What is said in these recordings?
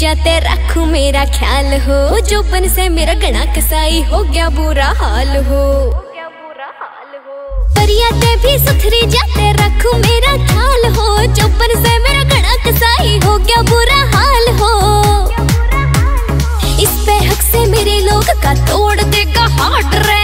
जाते रखू मेरा ख्याल हो, जोबन से मेरा गणा कसाई हो गया बुरा हाल हो। परियाते भी सुथरी जाते रखू मेरा ख्याल हो, जोबन से मेरा गणा कसाई हो गया बुरा हाल हो। इस पे हक से मेरे लोग का तोड़ देगा हार्ट रे।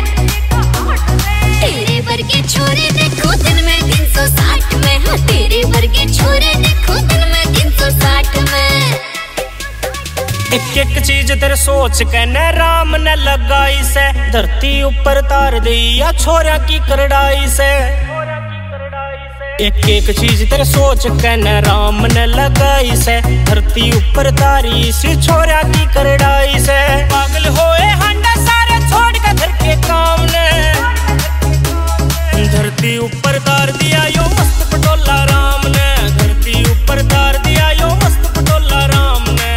तेरे वर्गे छोरे देखो दिन में 360 में, हाँ तेरे वर्गे छोरे देखो दिन में 360 में। एक एक चीज तेरे सोच के न राम ने लगाई से, धरती ऊपर तार दिया छोरा की करड़ाई से। एक एक चीज तेरे सोच के न राम ने लगाई से, धरती ऊपर तारी सी छोरा की करड़ाई से। पागल होए हंडा सारे छोड़ के घर के काम ने, धरती ऊपर तार दिया यो मस्त पटोला राम ने, धरती ऊपर तार दिया यो मस्त पटोला राम ने।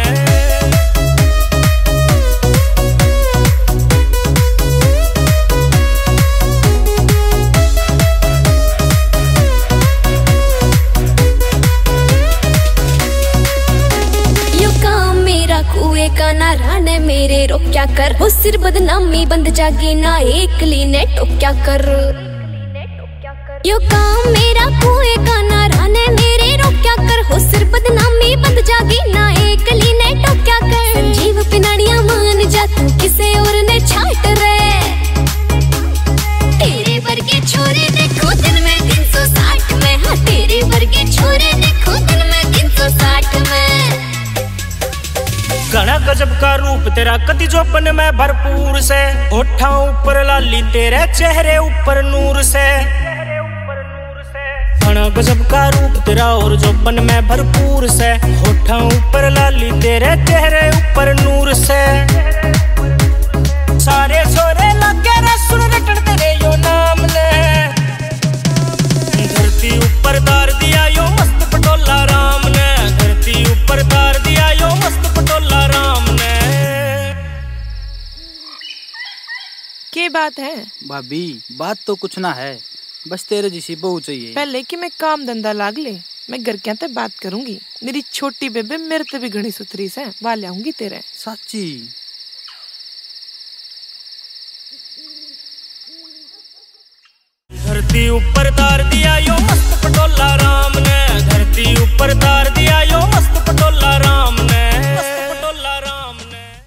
यो काम मेरा कुएं का ना राने मेरे रो क्या कर, हो सिर बदनामी बंद जागी ना एक लीने टोक क्या कर। यो काम मेरा कुएं का ना राने मेरे रो क्या कर, हो सिर बदनामी बंद जागी ना एक लीने टोक क्या कर। संजीव पिनाड़िया मान जा तू किसे और ने छाट रे। तेरे वर्गे छोरे देखो दिन में 360 में, हाँ तेरे वर्गे छोरे देखो दिन में 360 में। घना गजब का रूप तेरा कति जोबन में भरपूर से, होठा ऊपर लाली तेरे चेहरे ऊपर नूर से। घना गजब का रूप तेरा और जोबन में भरपूर से, होठा ऊपर लाली तेरे चेहरे ऊपर नूर से। सारे छोरे लगे रे सुन रटन तेरे यो नाम ने, धरती ऊपर तार दिया यो मस्त पटोला राम ने, धरती ऊपर तार दिया यो मस्त पटोला राम ने। क्या बात है भाभी? बात तो कुछ ना है, बस तेरे जैसी बहू चाहिए। पहले कि मैं काम धंधा लाग ले, मैं घर क्या ते बात करूंगी। मेरी छोटी बेबे मेरे ते भी घनी सुथरी से वहां लाऊंगी तेरे। सच्ची? धरती ऊपर तार दिया यो मस्त पटोला राम ने, धरती ऊपर तार दिया यो मस्त पटोला राम ने।